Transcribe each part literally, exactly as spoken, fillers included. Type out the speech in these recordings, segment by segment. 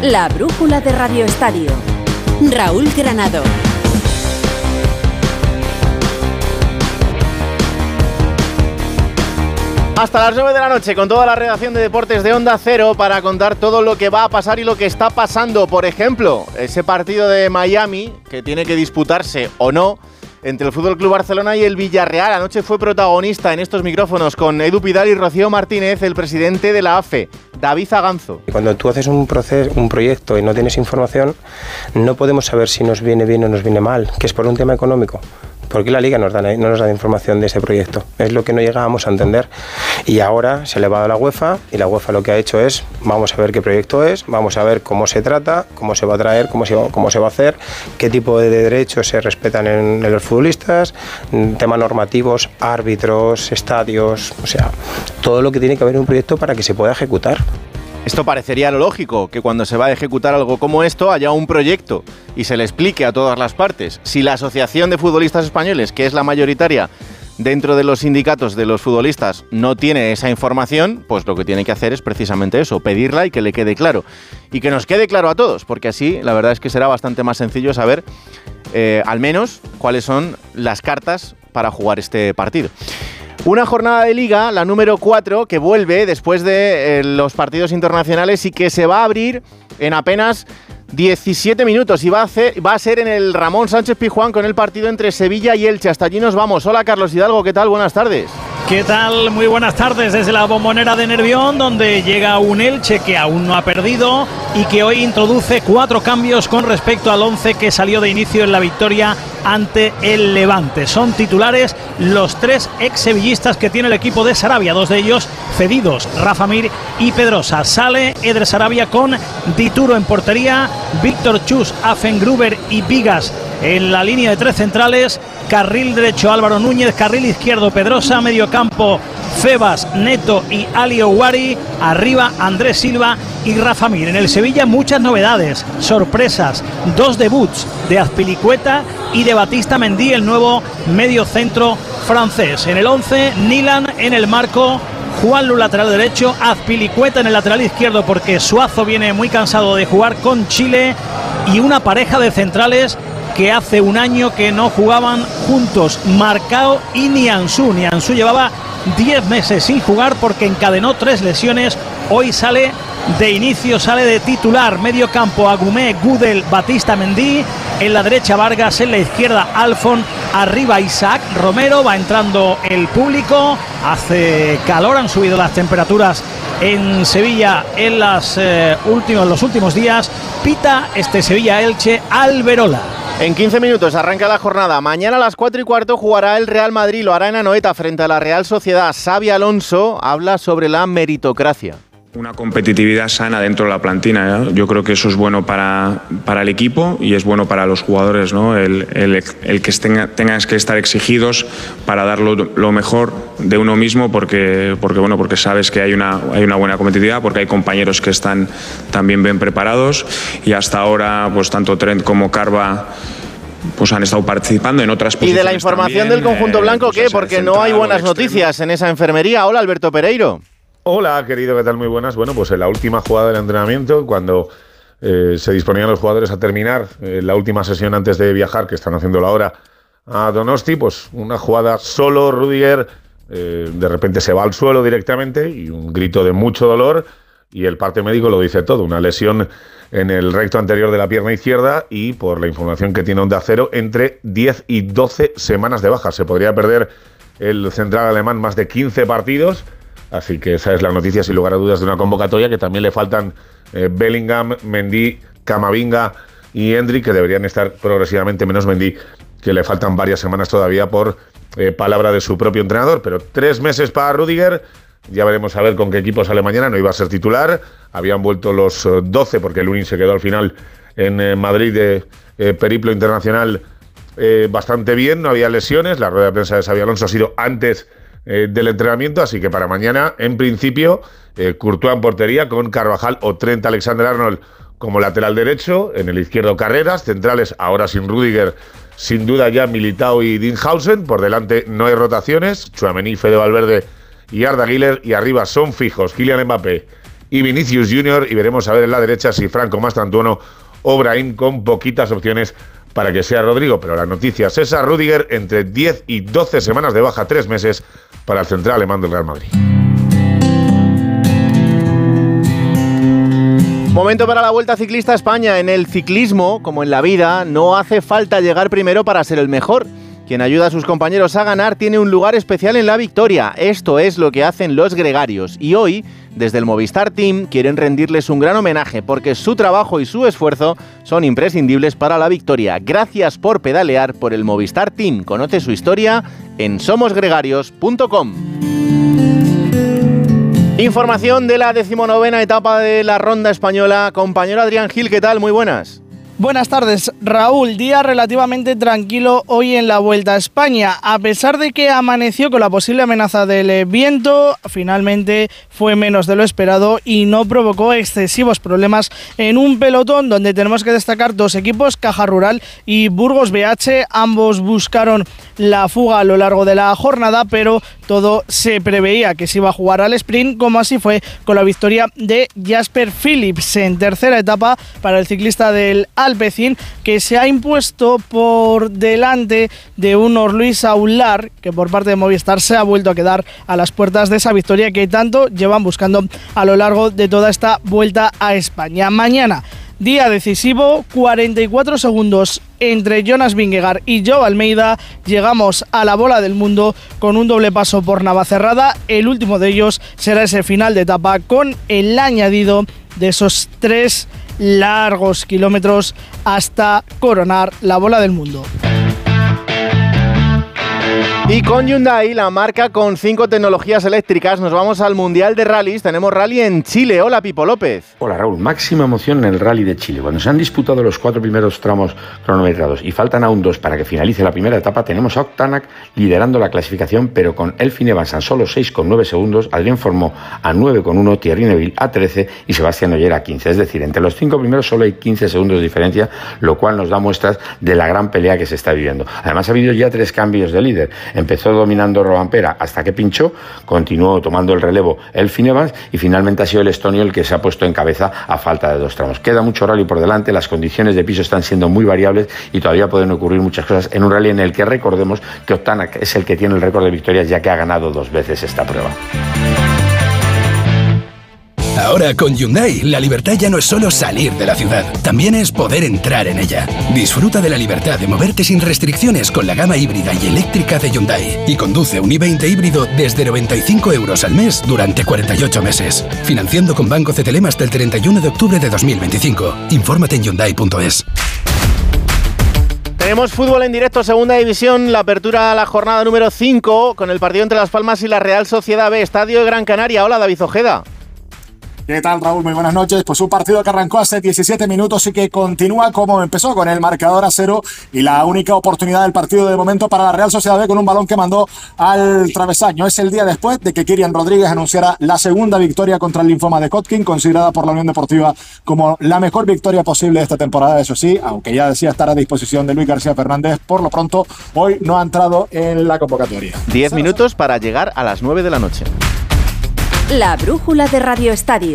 La brújula de Radio Estadio. Raúl Granado. Hasta las nueve de la noche con toda la redacción de Deportes de Onda Cero para contar todo lo que va a pasar y lo que está pasando. Por ejemplo, ese partido de Miami que tiene que disputarse o no entre el F C Barcelona y el Villarreal. Anoche fue protagonista en estos micrófonos con Edu Pidal y Rocío Martínez el presidente de la A F E, David Aganzo. Cuando tú haces un proceso, un proyecto y no tienes información, no podemos saber si nos viene bien o nos viene mal, que es por un tema económico. ¿Por qué la Liga nos da, no nos da información de ese proyecto? Es lo que no llegábamos a entender. Y ahora se ha elevado a la UEFA y la UEFA lo que ha hecho es, vamos a ver qué proyecto es, vamos a ver cómo se trata, cómo se va a traer, cómo se, cómo se va a hacer, qué tipo de derechos se respetan en, en los futbolistas, temas normativos, árbitros, estadios, o sea, todo lo que tiene que haber en un proyecto para que se pueda ejecutar. Esto parecería lo lógico, que cuando se va a ejecutar algo como esto haya un proyecto y se le explique a todas las partes. Si la Asociación de Futbolistas Españoles, que es la mayoritaria dentro de los sindicatos de los futbolistas, no tiene esa información, pues lo que tiene que hacer es precisamente eso, pedirla y que le quede claro. Y que nos quede claro a todos, porque así la verdad es que será bastante más sencillo saber eh, al menos cuáles son las cartas para jugar este partido. Una jornada de Liga, la número cuatro, que vuelve después de eh, los partidos internacionales y que se va a abrir en apenas diecisiete minutos y va a, hacer, va a ser en el Ramón Sánchez Pizjuán con el partido entre Sevilla y Elche. Hasta allí nos vamos. Hola Carlos Hidalgo, ¿qué tal? Buenas tardes. ¿Qué tal? Muy buenas tardes desde la Bombonera de Nervión, donde llega un Elche que aún no ha perdido y que hoy introduce cuatro cambios con respecto al once que salió de inicio en la victoria ante el Levante. Son titulares los tres ex-sevillistas que tiene el equipo de Sarabia, dos de ellos cedidos, Rafa Mir y Pedrosa. Sale Eder Sarabia con Dituro en portería, Víctor Chus, Affengruber y Vigas en la línea de tres centrales, carril derecho Álvaro Núñez, carril izquierdo Pedrosa, medio campo Febas, Neto y Ali Ouari, arriba Andrés Silva y Rafa Mir. En el Sevilla muchas novedades, sorpresas, dos debuts de Azpilicueta y de Batista Mendy, el nuevo medio centro francés. En el once, Nilan en el marco, Juanlu lateral derecho, Azpilicueta en el lateral izquierdo porque Suazo viene muy cansado de jugar con Chile, y una pareja de centrales que hace un año que no jugaban juntos, Marcao y Nianzú. Nianzú llevaba diez meses sin jugar porque encadenó tres lesiones. Hoy sale de inicio, sale de titular. Medio campo, Agumé, Gudel, Batista Mendy. En la derecha Vargas, en la izquierda Alfon, arriba Isaac Romero. Va entrando el público, hace calor, han subido las temperaturas en Sevilla en las, eh, últimos, los últimos días. Pita este Sevilla-Elche Alberola. En quince minutos arranca la jornada. Mañana a las cuatro y cuarto jugará el Real Madrid, lo hará en Anoeta frente a la Real Sociedad. Xabi Alonso habla sobre la meritocracia. Una competitividad sana dentro de la plantilla, ¿no? Yo creo que eso es bueno para, para el equipo y es bueno para los jugadores, ¿no? El, el, el que tenga, tengas que estar exigidos para dar lo, lo mejor de uno mismo, porque, porque, bueno, porque sabes que hay una, hay una buena competitividad, porque hay compañeros que están también bien preparados, y hasta ahora pues tanto Trent como Carva pues han estado participando en otras posiciones. ¿Y de la información también, del conjunto blanco eh, pues qué? Porque no hay buenas noticias en esa enfermería. Hola, Alberto Pereiro. Hola, querido, ¿qué tal? Muy buenas. Bueno, pues en la última jugada del entrenamiento, cuando eh, se disponían los jugadores a terminar eh, la última sesión antes de viajar, que están haciendo ahora a Donosti, pues una jugada solo, Rudiger eh, de repente se va al suelo directamente y un grito de mucho dolor, y el parte médico lo dice todo, una lesión en el recto anterior de la pierna izquierda y, por la información que tiene Onda Cero, entre diez y doce semanas de baja. Se podría perder el central alemán más de quince partidos. Así que esa es la noticia, sin lugar a dudas, de una convocatoria que también le faltan eh, Bellingham, Mendy, Camavinga y Endrick, que deberían estar progresivamente, menos Mendy, que le faltan varias semanas todavía por eh, palabra de su propio entrenador. Pero tres meses para Rudiger, ya veremos a ver con qué equipo sale mañana. No iba a ser titular, habían vuelto los eh, doce porque Lunin se quedó al final en eh, Madrid de eh, periplo internacional eh, bastante bien, no había lesiones. La rueda de prensa de Xabi Alonso ha sido antes Eh, del entrenamiento, así que para mañana, en principio, eh, Courtois en portería con Carvajal o Trent Alexander-Arnold como lateral derecho, en el izquierdo Carreras, centrales ahora sin Rudiger, sin duda ya Militao y Dinhausen, por delante no hay rotaciones, Tchouaméni, Fede Valverde y Arda Güler, y arriba son fijos Kylian Mbappé y Vinicius junior, y veremos a ver en la derecha si Franco Mastantuono o Brahim, con poquitas opciones para que sea Rodrigo. Pero la noticia, César Rüdiger, entre diez y doce semanas de baja, tres meses para el central alemán del Real Madrid. Momento para la Vuelta Ciclista a España. En el ciclismo, como en la vida, no hace falta llegar primero para ser el mejor. Quien ayuda a sus compañeros a ganar tiene un lugar especial en la victoria. Esto es lo que hacen los gregarios. Y hoy, desde el Movistar Team, quieren rendirles un gran homenaje porque su trabajo y su esfuerzo son imprescindibles para la victoria. Gracias por pedalear por el Movistar Team. Conoce su historia en somos gregarios punto com. Información de la decimonovena etapa de la Ronda Española. Compañero Adrián Gil, ¿qué tal? Muy buenas. Buenas tardes, Raúl. Día relativamente tranquilo hoy en la Vuelta a España. A pesar de que amaneció con la posible amenaza del viento, finalmente fue menos de lo esperado y no provocó excesivos problemas en un pelotón donde tenemos que destacar dos equipos, Caja Rural y Burgos B H. Ambos buscaron la fuga a lo largo de la jornada, pero todo se preveía que se iba a jugar al sprint, como así fue con la victoria de Jasper Phillips en tercera etapa para el ciclista del Alpecin, que se ha impuesto por delante de un Luis Aular, que por parte de Movistar se ha vuelto a quedar a las puertas de esa victoria que tanto llevan buscando a lo largo de toda esta Vuelta a España. Mañana, día decisivo, cuarenta y cuatro segundos entre Jonas Vingegaard y Joao Almeida. Llegamos a la bola del mundo con un doble paso por Navacerrada. El último de ellos será ese final de etapa con el añadido de esos tres largos kilómetros hasta coronar la bola del mundo. Y con Hyundai, la marca con cinco tecnologías eléctricas, nos vamos al Mundial de Rallys. Tenemos rally en Chile. Hola, Pipo López. Hola, Raúl. Máxima emoción en el Rally de Chile. Cuando se han disputado los cuatro primeros tramos cronometrados y faltan aún dos para que finalice la primera etapa, tenemos a Octanac liderando la clasificación, pero con Elfyn Evans a solo seis coma nueve segundos, Adrien Formó a nueve coma uno, Thierry Neuville a trece y Sebastián Ogier a quince. Es decir, entre los cinco primeros solo hay quince segundos de diferencia, lo cual nos da muestras de la gran pelea que se está viviendo. Además, ha habido ya tres cambios de líder. Empezó dominando Rovanpera hasta que pinchó, continuó tomando el relevo Elfyn Evans y finalmente ha sido el estonio el que se ha puesto en cabeza a falta de dos tramos. Queda mucho rally por delante, las condiciones de piso están siendo muy variables y todavía pueden ocurrir muchas cosas en un rally en el que recordemos que Octanac es el que tiene el récord de victorias, ya que ha ganado dos veces esta prueba. Ahora con Hyundai, la libertad ya no es solo salir de la ciudad, también es poder entrar en ella. Disfruta de la libertad de moverte sin restricciones con la gama híbrida y eléctrica de Hyundai y conduce un i veinte híbrido desde noventa y cinco euros al mes durante cuarenta y ocho meses. Financiando con Banco C T L M hasta el treinta y uno de octubre de dos mil veinticinco. Infórmate en hyundai punto es. Tenemos fútbol en directo, segunda división, la apertura a la jornada número cinco con el partido entre Las Palmas y la Real Sociedad B, Estadio de Gran Canaria. Hola, David Ojeda. ¿Qué tal, Raúl? Muy buenas noches. Pues un partido que arrancó hace diecisiete minutos y que continúa como empezó, con el marcador a cero y la única oportunidad del partido de momento para la Real Sociedad B con un balón que mandó al travesaño. Es el día después de que Kylian Rodríguez anunciara la segunda victoria contra el linfoma de Hodgkin, considerada por la Unión Deportiva como la mejor victoria posible de esta temporada. Eso sí, aunque ya decía estar a disposición de Luis García Fernández, por lo pronto hoy no ha entrado en la convocatoria. Diez minutos para llegar a las nueve de la noche. La brújula de Radio Estadio.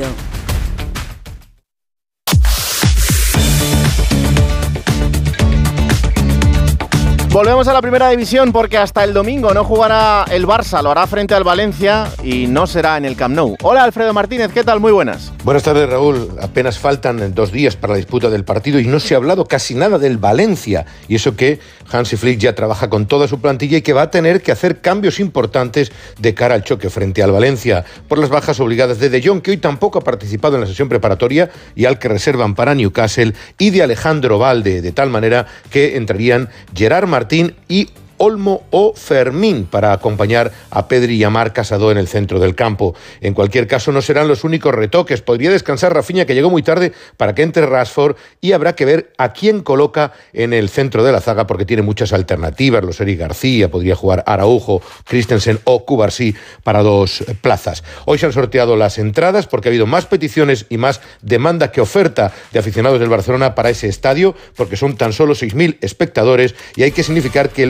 Volvemos a la primera división porque hasta el domingo no jugará el Barça, lo hará frente al Valencia y no será en el Camp Nou. Hola, Alfredo Martínez, ¿qué tal? Muy buenas. Buenas tardes, Raúl. Apenas faltan dos días para la disputa del partido y no se ha hablado casi nada del Valencia. Y eso que Hansi Flick ya trabaja con toda su plantilla y que va a tener que hacer cambios importantes de cara al choque frente al Valencia por las bajas obligadas de De Jong, que hoy tampoco ha participado en la sesión preparatoria, y al que reservan para Newcastle, y de Alejandro Valde, de tal manera que entrarían Gerard Martín y Olmo o Fermín para acompañar a Pedri y a Marc Casado en el centro del campo. En cualquier caso, no serán los únicos retoques. Podría descansar Rafinha, que llegó muy tarde, para que entre Rashford, y habrá que ver a quién coloca en el centro de la zaga, porque tiene muchas alternativas. Los Eric García, podría jugar Araujo, Christensen o Cubarsí para dos plazas. Hoy se han sorteado las entradas porque ha habido más peticiones y más demanda que oferta de aficionados del Barcelona para ese estadio, porque son tan solo seis mil espectadores y hay que significar que el otro nombre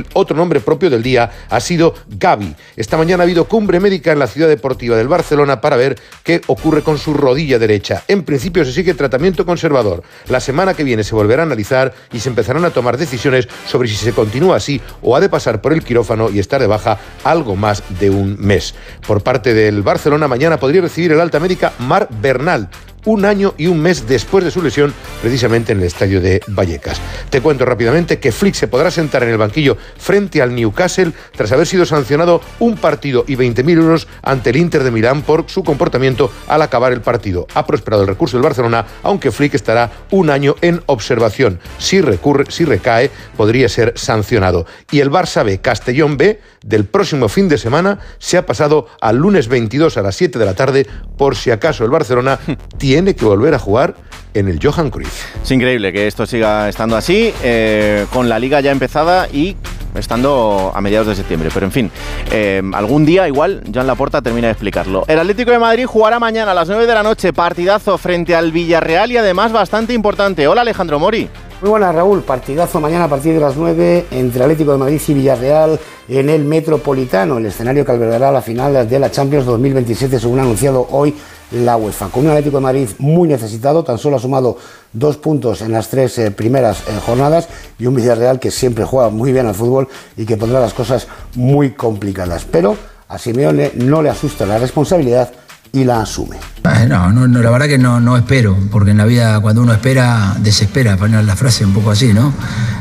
nombre propio del día ha sido Gavi. Esta mañana ha habido cumbre médica en la ciudad deportiva del Barcelona para ver qué ocurre con su rodilla derecha. En principio se sigue tratamiento conservador. La semana que viene se volverá a analizar y se empezarán a tomar decisiones sobre si se continúa así o ha de pasar por el quirófano y estar de baja algo más de un mes. Por parte del Barcelona, mañana podría recibir el alta médica Marc Bernal, un año y un mes después de su lesión, precisamente en el estadio de Vallecas. Te cuento rápidamente que Flick se podrá sentar en el banquillo frente al Newcastle tras haber sido sancionado un partido y veinte mil euros ante el Inter de Milán por su comportamiento al acabar el partido. Ha prosperado el recurso del Barcelona, aunque Flick estará un año en observación. Si recurre, si recae, podría ser sancionado. Y el Barça B, Castellón B, del próximo fin de semana, se ha pasado al lunes veintidós a las siete de la tarde, por si acaso el Barcelona tiene tiene que volver a jugar en el Johan Cruyff. Es increíble que esto siga estando así, eh, con la liga ya empezada y estando a mediados de septiembre. Pero en fin, eh, algún día igual Joan Laporta termina de explicarlo. El Atlético de Madrid jugará mañana a las nueve de la noche, partidazo frente al Villarreal y además bastante importante. Hola, Alejandro Mori. Muy buenas, Raúl. Partidazo mañana a partir de las nueve entre Atlético de Madrid y Villarreal en el Metropolitano, el escenario que albergará la final de la Champions dos mil veintisiete, según ha anunciado hoy la UEFA. Con un Atlético de Madrid muy necesitado, tan solo ha sumado dos puntos en las tres eh, primeras eh, jornadas, y un Villarreal que siempre juega muy bien al fútbol y que pondrá las cosas muy complicadas. Pero a Simeone no le asusta la responsabilidad y la asume. No, no, no, la verdad que no, no espero, porque en la vida cuando uno espera, desespera, para poner la frase un poco así, ¿no?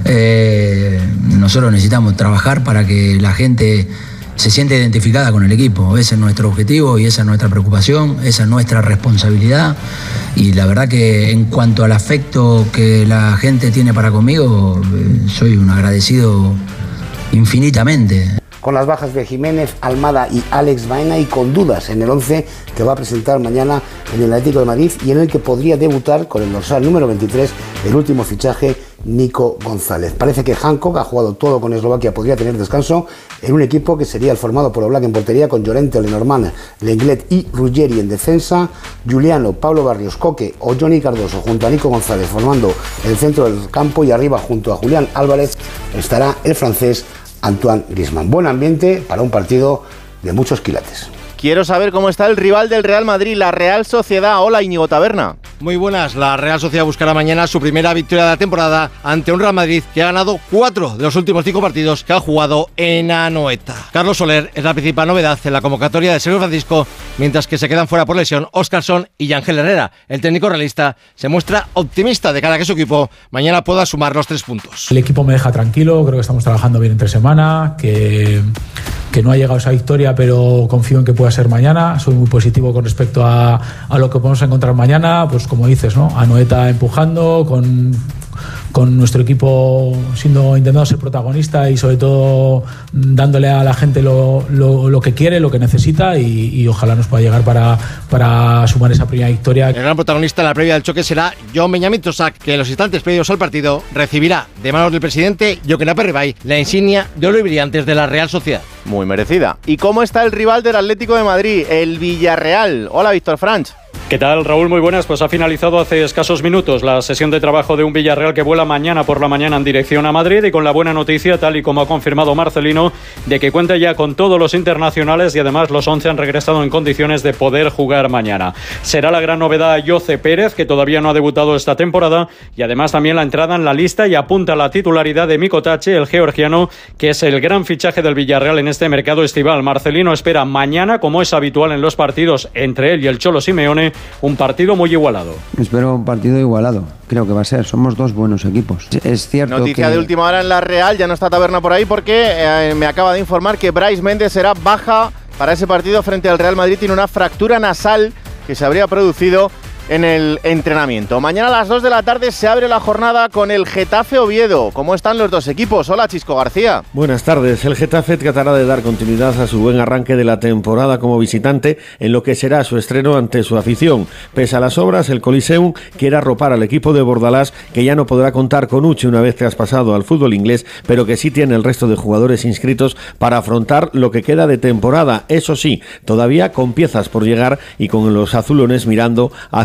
Eh, nosotros necesitamos trabajar para que la gente se siente identificada con el equipo. Ese es nuestro objetivo y esa es nuestra preocupación, esa es nuestra responsabilidad. Y la verdad que en cuanto al afecto que la gente tiene para conmigo, eh, soy un agradecido infinitamente. Con las bajas de Jiménez, Almada y Alex Baena, y con dudas en el once que va a presentar mañana en el Atlético de Madrid, y en el que podría debutar con el dorsal número veintitrés, el último fichaje, Nico González. Parece que Hancock ha jugado todo con Eslovaquia, podría tener descanso en un equipo que sería el formado por Oblak en portería, con Llorente, Lenormand, Lenglet y Ruggeri en defensa, Juliano, Pablo Barrios, Coque o Johnny Cardoso junto a Nico González formando el centro del campo, y arriba junto a Julián Álvarez estará el francés Antoine Griezmann. Buen ambiente para un partido de muchos quilates. Quiero saber cómo está el rival del Real Madrid, la Real Sociedad. Hola, Íñigo Taberna. Muy buenas. La Real Sociedad buscará mañana su primera victoria de la temporada ante un Real Madrid que ha ganado cuatro de los últimos cinco partidos que ha jugado en Anoeta. Carlos Soler es la principal novedad en la convocatoria de Sergio Francisco, mientras que se quedan fuera por lesión Óscarson y Ángel Herrera. El técnico realista se muestra optimista de cara a que su equipo mañana pueda sumar los tres puntos. El equipo me deja tranquilo, creo que estamos trabajando bien entre semana, que, que no ha llegado esa victoria, pero confío en que pueda ser mañana. Soy muy positivo con respecto a, a lo que podemos encontrar mañana, pues como dices, ¿no? Anoeta empujando, con, con nuestro equipo siendo, intentando ser protagonista y sobre todo dándole a la gente lo, lo, lo que quiere, lo que necesita, y, y ojalá nos pueda llegar para, para sumar esa primera victoria. El gran protagonista en la previa del choque será John Benjamín Tosac, que en los instantes previos al partido recibirá de manos del presidente Jochen Aperribay la insignia de oro y brillantes de la Real Sociedad. Muy merecida. ¿Y cómo está el rival del Atlético de Madrid, el Villarreal? Hola, Víctor Franch. ¿Qué tal, Raúl? Muy buenas. Pues ha finalizado hace escasos minutos la sesión de trabajo de un Villarreal que vuela mañana por la mañana en dirección a Madrid, y con la buena noticia, tal y como ha confirmado Marcelino, de que cuenta ya con todos los internacionales y además los once han regresado en condiciones de poder jugar mañana. Será la gran novedad Jose Pérez, que todavía no ha debutado esta temporada, y además también la entrada en la lista y apunta a la titularidad de Miko Tache, el georgiano, que es el gran fichaje del Villarreal en este mercado estival. Marcelino espera mañana, como es habitual en los partidos entre él y el Cholo Simeone, un partido muy igualado. Espero un partido igualado, creo que va a ser. Somos dos buenos equipos. Es cierto Noticia que... de última hora en la Real, ya no está Taberna por ahí porque eh, me acaba de informar que Brais Méndez será baja para ese partido frente al Real Madrid. Tiene una fractura nasal que se habría producido en el entrenamiento. Mañana a las dos de la tarde se abre la jornada con el Getafe Oviedo. ¿Cómo están los dos equipos? Hola, Chisco García. Buenas tardes. El Getafe tratará de dar continuidad a su buen arranque de la temporada como visitante en lo que será su estreno ante su afición. Pese a las obras, el Coliseum quiere arropar al equipo de Bordalás, que ya no podrá contar con Uche una vez traspasado al fútbol inglés, pero que sí tiene el resto de jugadores inscritos para afrontar lo que queda de temporada. Eso sí, todavía con piezas por llegar y con los azulones mirando hacia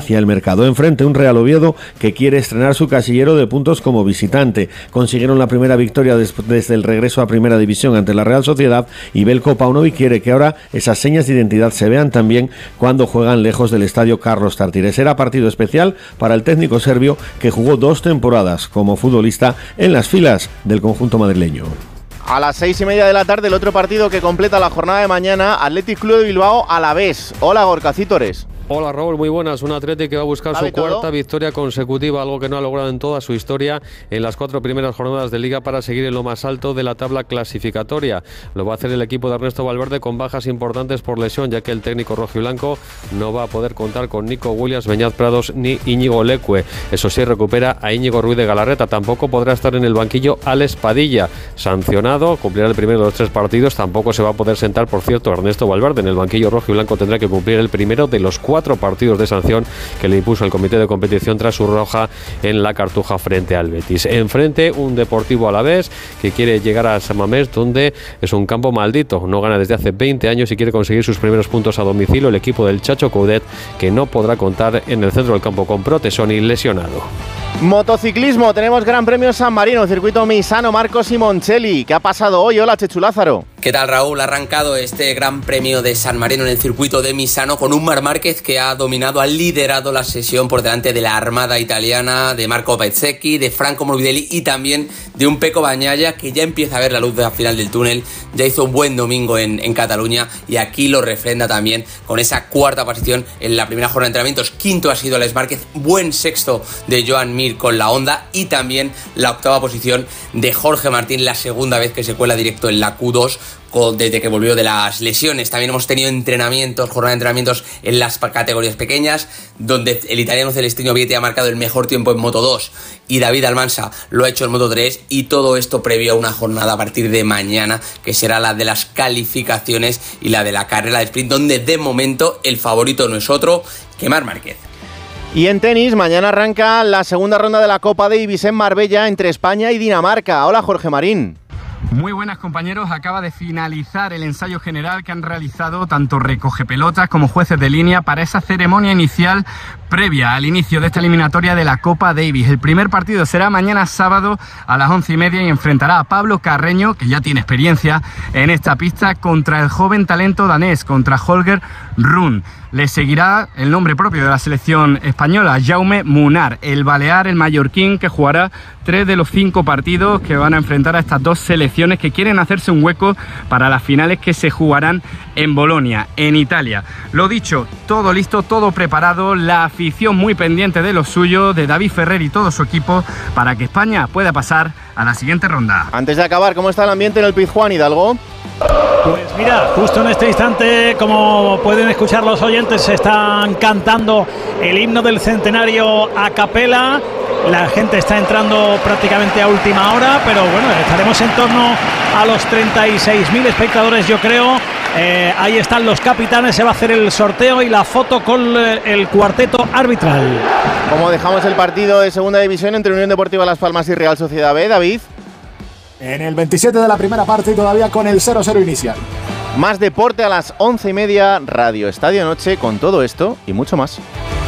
hacia el mercado. Enfrente un Real Oviedo que quiere estrenar su casillero de puntos como visitante. Consiguieron la primera victoria des- desde el regreso a Primera División ante la Real Sociedad, y Belko Paunovic quiere que ahora esas señas de identidad se vean también cuando juegan lejos del estadio Carlos Tartiere. Será partido especial para el técnico serbio que jugó dos temporadas como futbolista en las filas del conjunto madrileño. A las seis y media de la tarde, el otro partido que completa la jornada de mañana, Athletic Club de Bilbao Alavés. Hola, Gorka Cítores. Hola Raúl, muy buenas. Un Athletic que va a buscar su cuarta todo? victoria consecutiva, algo que no ha logrado en toda su historia en las cuatro primeras jornadas de Liga para seguir en lo más alto de la tabla clasificatoria. Lo va a hacer el equipo de Ernesto Valverde con bajas importantes por lesión, ya que el técnico rojiblanco no va a poder contar con Nico Williams, Beñat Prados ni Íñigo Leque. Eso sí, recupera a Íñigo Ruiz de Galarreta. Tampoco podrá estar en el banquillo Alex Padilla, sancionado, cumplirá el primero de los tres partidos. Tampoco se va a poder sentar, por cierto, Ernesto Valverde. En el banquillo rojiblanco tendrá que cumplir el primero de los cuatro cuatro partidos de sanción que le impuso el comité de competición tras su roja en la Cartuja frente al Betis. Enfrente un Deportivo Alavés que quiere llegar a San Mamés, donde es un campo maldito, no gana desde hace veinte años y quiere conseguir sus primeros puntos a domicilio. El equipo del Chacho Coudet, que no podrá contar en el centro del campo con Protesoni lesionado. Motociclismo, tenemos Gran Premio San Marino, circuito Misano, Marco Simoncelli. ¿Qué ha pasado hoy? Hola, Chechu Lázaro. ¿Qué tal, Raúl? Ha arrancado este Gran Premio de San Marino en el circuito de Misano con un Marc Márquez que ha dominado, ha liderado la sesión por delante de la armada italiana, de Marco Bezzecchi, de Franco Morbidelli y también de un Pecco Bagnaia que ya empieza a ver la luz al final del túnel. Ya hizo un buen domingo en, en Cataluña y aquí lo refrenda también con esa cuarta posición en la primera jornada de entrenamientos. Quinto ha sido Alex Márquez, buen sexto de Joan Mir con la Honda y también la octava posición de Jorge Martín, la segunda vez que se cuela directo en la Q dos desde que volvió de las lesiones. También hemos tenido entrenamientos, jornada de entrenamientos en las categorías pequeñas, donde el italiano Celestino Vietti ha marcado el mejor tiempo en Moto dos y David Almansa lo ha hecho en Moto tres, y todo esto previo a una jornada a partir de mañana que será la de las calificaciones y la de la carrera de sprint, donde de momento el favorito no es otro que Marc Márquez. Y en tenis, mañana arranca la segunda ronda de la Copa Davis en Marbella entre España y Dinamarca. Hola, Jorge Marín. Muy buenas, compañeros. Acaba de finalizar el ensayo general que han realizado tanto recogepelotas como jueces de línea para esa ceremonia inicial previa al inicio de esta eliminatoria de la Copa Davis. El primer partido será mañana sábado a las once y media y enfrentará a Pablo Carreño, que ya tiene experiencia en esta pista, contra el joven talento danés, contra Holger Rune. Le seguirá el nombre propio de la selección española, Jaume Munar, el balear, el mallorquín, que jugará tres de los cinco partidos que van a enfrentar a estas dos selecciones que quieren hacerse un hueco para las finales que se jugarán en Bolonia, en Italia. Lo dicho, todo listo, todo preparado, la afición muy pendiente de lo suyo, de David Ferrer y todo su equipo, para que España pueda pasar a la siguiente ronda. Antes de acabar, ¿cómo está el ambiente en el Pizjuán, Hidalgo? Pues mira, justo en este instante, como pueden escuchar los oyentes, se están cantando el himno del centenario a capela. La gente está entrando prácticamente a última hora, pero bueno, estaremos en torno a los treinta y seis mil espectadores, yo creo. Eh, ahí están los capitanes, se va a hacer el sorteo y la foto con el cuarteto arbitral. ¿Cómo dejamos el partido de segunda división entre Unión Deportiva Las Palmas y Real Sociedad B, David? En el veintisiete de la primera parte y todavía con el cero cero inicial. Más deporte a las once y media, Radio Estadio Noche, con todo esto y mucho más.